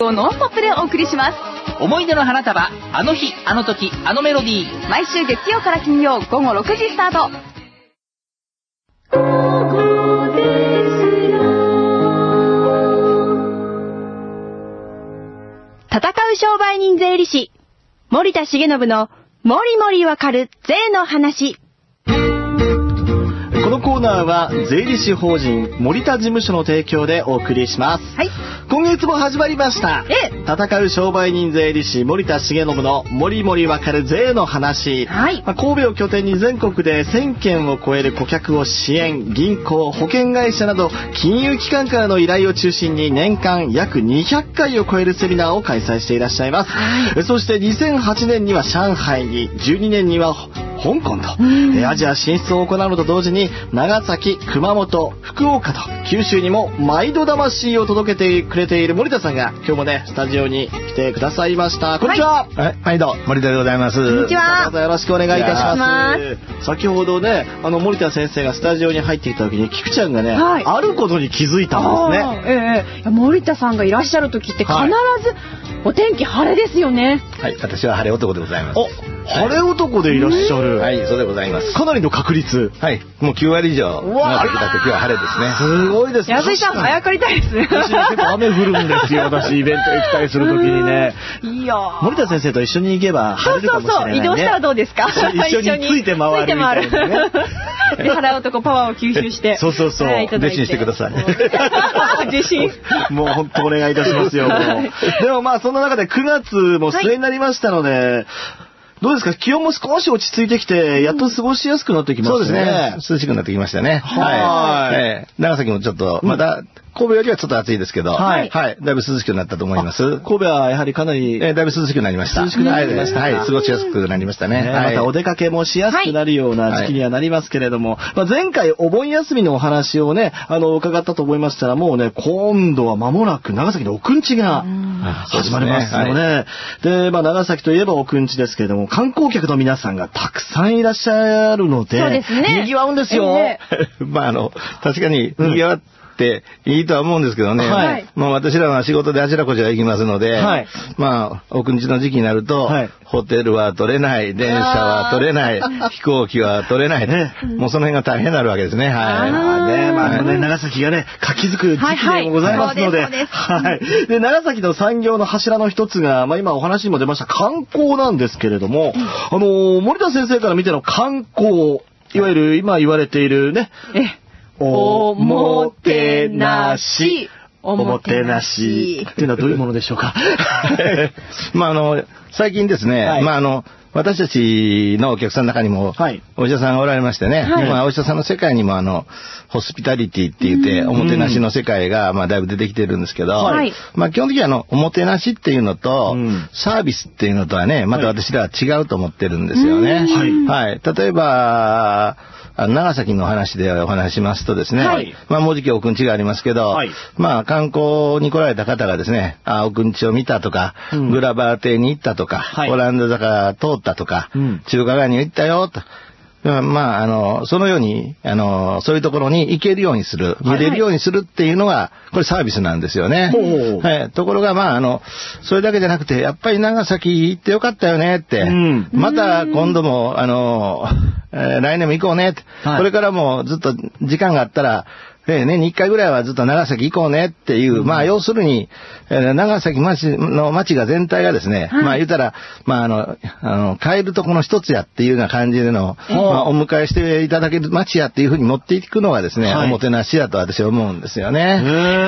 をノンストップでお送りします。 思い出の花束、あの日あの時あのメロディー、 毎週月曜から金曜午後6時スタート。戦う商売人税理士森田重信のもりもりわかる税の話。 このコーナーは税理士法人森田事務所の提供でお送りします。 はい。 今月も始まりました。戦う商売人税理士森田重信のもりもりわかる税の話。 はい。 神戸を拠点に全国で1000件を超える顧客を支援、銀行、保険会社など金融機関からの依頼を中心に年間約200回を超えるセミナーを開催していらっしゃいます。はい。そして2008年には上海に、12年には香港と、アジア進出を行うのと同時に長崎、熊本、福岡と九州にも毎度魂を届けてくれている森田さんが今日もねスタジオに来てくださいました。こんにちは。 はい、毎度森田でございます。 こんにちは。 どうぞよろしくお願いいたします。先ほどね森田先生がスタジオに入ってきた時に菊ちゃんがね、はい、あることに気づいたんですね。 森田さんがいらっしゃる時って必ずお天気晴れですよね。 はい、私は晴れ男でございます。 晴れ男でいらっしゃる。 はい、そうでございます。 かなりの確率。 はい、もう9割以上なってきた時は晴れですね。 すごいですね。 安井さん早かりたいですね。 私結構雨降るんですよ。私イベント行きたりする時にね。 いや森田先生と一緒に行けば晴れるかもしれないね。 そう移動したらどうですか。 一緒について回るみたいなね。 で晴れ男パワーを吸収して。 そう。 弟子にしてください。 自信。もう本当お願いいたしますよ。でもそんな中で9月も末になりましたので。どうですか、気温も少し落ち着いてきてやっと過ごしやすくなってきましたね。 そうですね、涼しくなってきましたね。はい。長崎もちょっとまた神戸よりはちょっと暑いですけど、はい、だいぶ涼しくなったと思います。 神戸はやはりかなりだいぶ涼しくなりました。 涼しくなりました。 はい、過ごしやすくなりましたね。 またお出かけもしやすくなるような時期にはなりますけれども、前回お盆休みのお話をね伺ったと思いましたら、もうね今度は間もなく長崎のおくんちが始まりますよね。で長崎といえばおくんちですけれども、観光客の皆さんがたくさんいらっしゃるので、 そうですね、 賑わうんですよ。 確かに賑わっていいとは思うんですけどね、 はい、 私らは仕事であちらこちら行きますので、はい、おくんちの時期になると、はい、ホテルは取れない、電車は取れない、飛行機は取れない、もうその辺が大変になるわけですね。 長崎がね活気づく時期でもございますので、で長崎の産業の柱の一つが、今お話にも出ました観光なんですけれども、森田先生から見ての観光、いわゆる今言われているね、おもてなし。おもてなしっていうのはどういうものでしょうか。 最近ですね、私たちのお客さんの中にもお医者さんがおられましてね、お医者さんの世界にもホスピタリティって言っておもてなしの世界がだいぶ出てきてるんですけど、基本的にはおもてなしっていうのとサービスっていうのとはね、また私らは違うと思ってるんですよね。例えば長崎の話でお話しますとですね、もうじきおくんちがありますけど、観光に来られた方がですね、おくんちを見たとか、グラバー邸に行ったとか、オランダ坂通ったとか、中華街に行ったよと。そのように、そういうところに行けるようにする、見れるようにするっていうのが、これサービスなんですよね。ところが、それだけじゃなくて、やっぱり長崎行ってよかったよねって、また今度も、来年も行こうねって、これからもずっと時間があったら、年に1回ぐらいはずっと長崎行こうねっていう、要するに、長崎の町が全体がですね、言ったら、帰るとこの一つやっていうような感じでの、お迎えしていただける町やっていうふうに持っていくのがですね、おもてなしだと私は思うんですよね。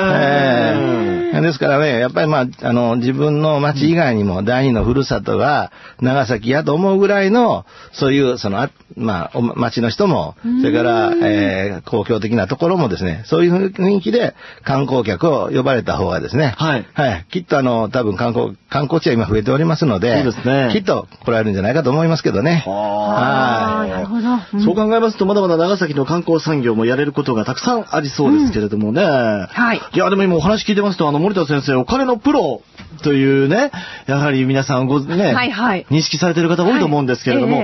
ですからね、やっぱり自分の町以外にも第二のふるさとが長崎やと思うぐらいの、そういう、町の人も、それから、公共的なところもですね、そういう雰囲気で観光客を呼ばれた方がですね、きっと多分観光地は今増えておりますので、きっと来られるんじゃないかと思いますけどね。 なるほど。 そう考えますと、まだまだ長崎の観光産業もやれることがたくさんありそうですけれどもね。いや、でも今お話聞いてますと、森田先生、お金のプロというね、やはり皆さん認識されている方多いと思うんですけれども、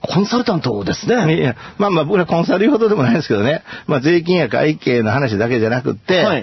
コンサルタントですね。 いや、まあ僕らコンサルほどでもないですけどね。税金や会計の話だけじゃなくって、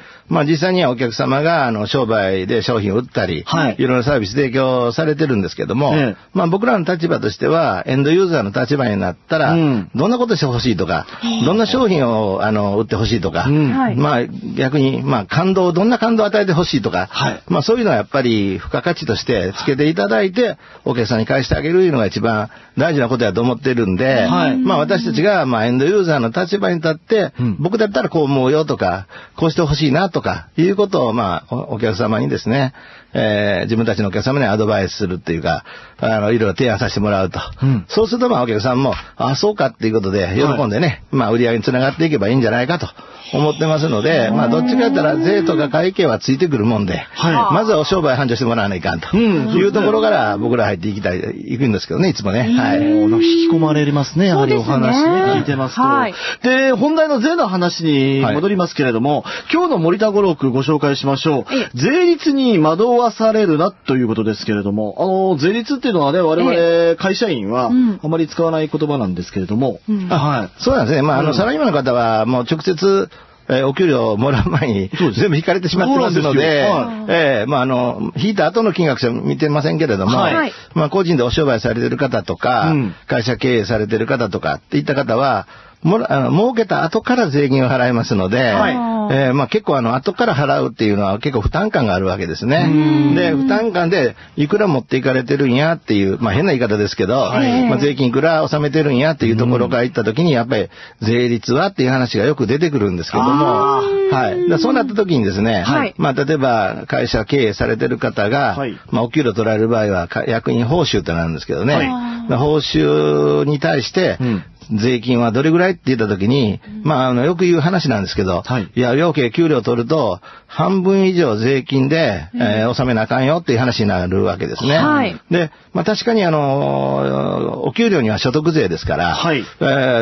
実際にはお客様が商売で商品を売ったり、いろんなサービス提供されてるんですけども、僕らの立場としては、エンドユーザーの立場になったら、どんなことしてほしいとか、どんな商品を売ってほしいとか、逆にどんな感動を与えてほしいとか、そういうのはやっぱり付加価値としてつけていただいて、お客さんに返してあげるというのが一番大事なことだと思ってるんで、私たちがエンドユーザーの立場に立って、僕だったらこう思うよとか、こうしてほしいなとかいうことをお客様にですね、自分たちのお客様にアドバイスするっていうか、いろいろ提案させてもらうと。そうするとお客さんも、そうかっていうことで喜んでね、売り上げにつながっていけばいいんじゃないかと思ってますので、どっちか言ったら税とか会計はついてくるもんで、まずはお商売繁盛してもらわないかんというところから僕ら入っていくんですけどね、いつもね。 引き込まれますね、やはりお話ね、聞いてますと。で、本題の税の話に戻りますけれども、今日の森田五郎くご紹介しましょう。税率に惑わされるなということですけれども、税率っていうのはね、我々会社員はあまり使わない言葉なんですけれども、 そうなんですね。サラリーマンの方はもう直接お給料をもらう前に全部引かれてしまってますので、引いた後の金額しか見てませんけれども、個人でお商売されている方とか、会社経営されている方とかっていった方は、儲けた後から税金を払いますので、結構後から払うっていうのは結構負担感があるわけですね。で、負担感でいくら持っていかれてるんやっていう、変な言い方ですけど、税金いくら納めてるんやっていうところから言った時に、やっぱり税率はっていう話がよく出てくるんですけども、そうなった時にですね、例えば会社経営されてる方が、お給料取られる場合は役員報酬ってなるんですけどね、報酬に対して、税金はどれぐらいって言ったときに、よく言う話なんですけど、いや、要件給料取ると、半分以上税金で、納めなあかんよっていう話になるわけですね。で、確かにお給料には所得税ですから、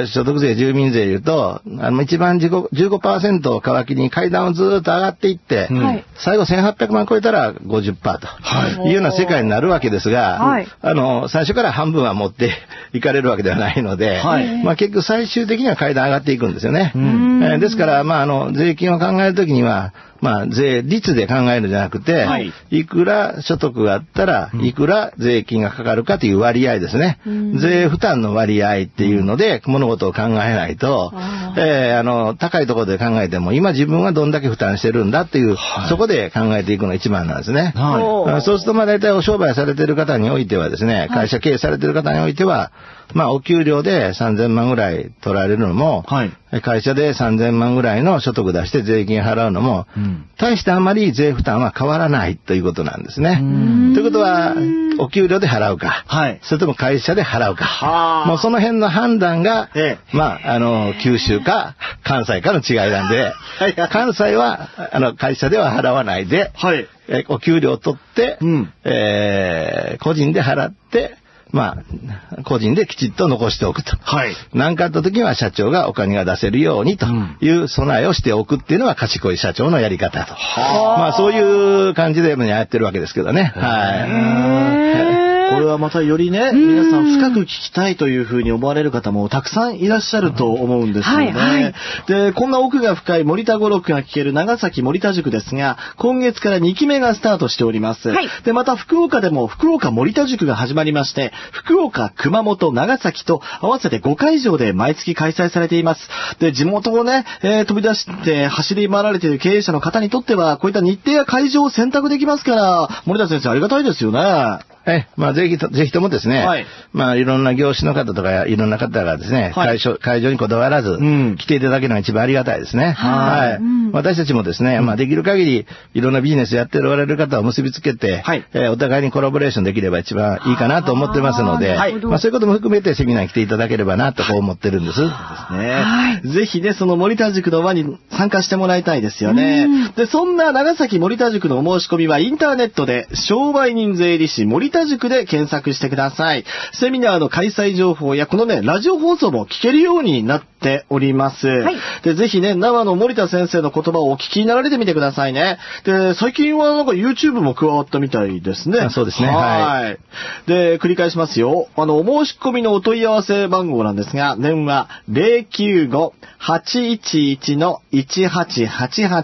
所得税、住民税言うと、一番15% を皮切りに階段をずーっと上がっていって、最後1800万超えたら 50% というような世界になるわけですが、最初から半分は持っていかれるわけではないので、結局最終的には階段上がっていくんですよね。ですから、税金を考えるときには、税率で考えるんじゃなくて、いくら所得があったら、いくら税金がかかるかという割合ですね。税負担の割合っていうので、物事を考えないと、高いところで考えても、今自分はどんだけ負担してるんだっていう、そこで考えていくのが一番なんですね。そうすると、大体お商売されている方においてはですね、会社経営されている方においては、お給料で3000万ぐらい取られるのも、会社で3000万ぐらいの所得出して税金払うのも、大してあまり税負担は変わらないということなんですね。ということは、お給料で払うか、それとも会社で払うか、もうその辺の判断が、九州か関西かの違いなんで、関西は会社では払わないで、お給料を取って、個人で払って、個人できちっと残しておくと。何かあった時は社長がお金が出せるようにという備えをしておくっていうのは賢い社長のやり方と。そういう感じでやってるわけですけどね。 これはまたよりね、皆さん深く聞きたいというふうに思われる方もたくさんいらっしゃると思うんですよね。で、こんな奥が深い森田五郎くが聞ける長崎森田塾ですが、今月から2期目がスタートしております。で、また福岡でも福岡森田塾が始まりまして、福岡、熊本、長崎と合わせて5会場で毎月開催されています。で、地元をね、飛び出して走り回られている経営者の方にとっては、こういった日程や会場を選択できますから、森田先生ありがたいですよね。 ぜひともですね、いろんな業種の方とかいろんな方がですね、会場にこだわらず、来ていただけるのが一番ありがたいですね。私たちもですね、できる限りいろんなビジネスやっておられる方を結びつけて、お互いにコラボレーションできれば一番いいかなと思ってますので、そういうことも含めてセミナーに来ていただければなとこう思ってるんです。 ぜひね、その森田塾の輪に参加してもらいたいですよね。で、そんな長崎森田塾のお申し込みはインターネットで商売人税理士森田塾で検索してください。セミナーの開催情報やこのね、ラジオ放送も聞けるようになってっております。 はい。 で、ぜひね、生の森田先生の言葉をお聞きになられてみてくださいね。で、最近はなんか YouTube も加わったみたいですね。 そうですね。 はい。で、繰り返しますよ。お申し込みのお問い合わせ番号なんですが、電話 095-811-1888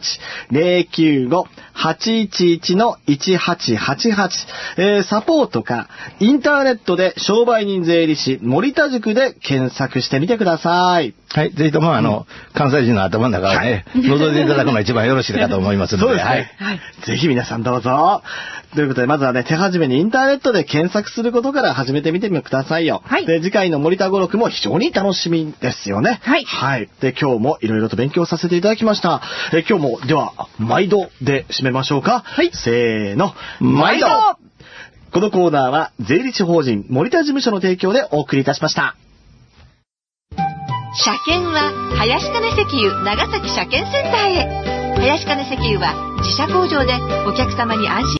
095-811-1888、サポートか、インターネットで商売人税理士森田塾で検索してみてください。 はい。ぜひとも関西人の頭の中をね、覗いていただくのが一番よろしいかと思いますので。 そうですね。はい。ぜひ皆さんどうぞ。ということで、まずはね、手始めにインターネットで検索することから始めてみてくださいよ。 はい。 で、次回の森田語録も非常に楽しみですよね。 はい。 はい。で、今日もいろいろと勉強させていただきました。今日も、では、毎度で締めましょうか。 はい。 せーの。毎度。このコーナーは、税理士法人森田事務所の提供でお送りいたしました。 車検は林金石油長崎車検センターへ。林金石油は自社工場でお客様に安心